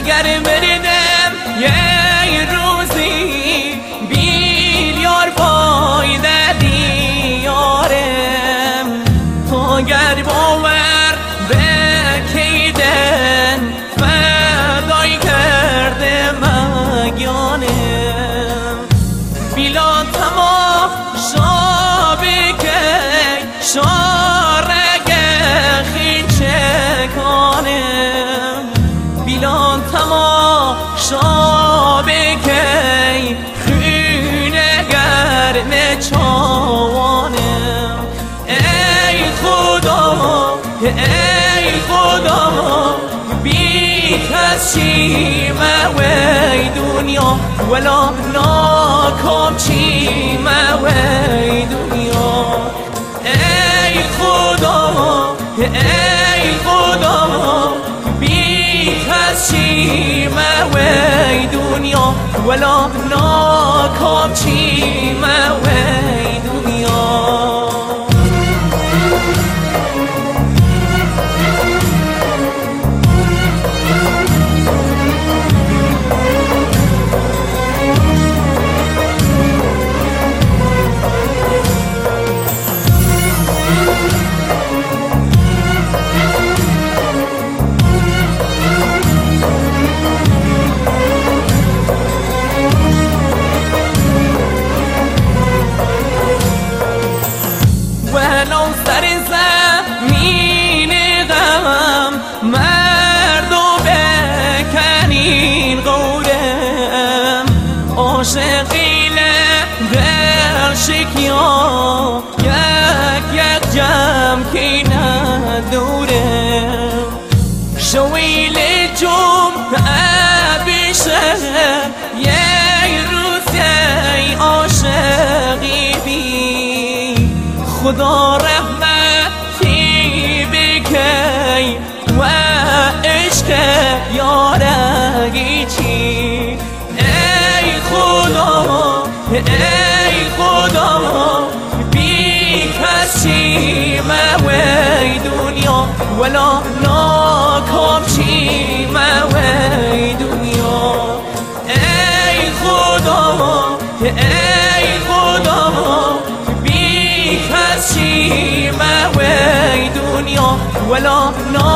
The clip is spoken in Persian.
اگر بردم یه روزی بیلیار پایده دیارم اگر باور بکیدن فدای کرده مگانم بیلا تمام شابکه شارگه خیچه کانم بیلا تمام شابکه خونه گرمه چوانم ای خدا بی کسیمه وی دنیا ولا ناکام چیمه وی دنیا ای خدا بی کسیمه وی دنیا ولا ناکام چیمه وی دنیا سر زمین غمم مردو بکنین غورم عاشقیله در شکیا یک جمع کی ندورم شویل جمعه بیشه یک روز ای عاشقی بی خدا رحمتی بکی و عشق یارگی چی ای خدا بی کسی موی دنیا ولا ناکام چی موی دنیا ای خدا کسی موی دنیا ولا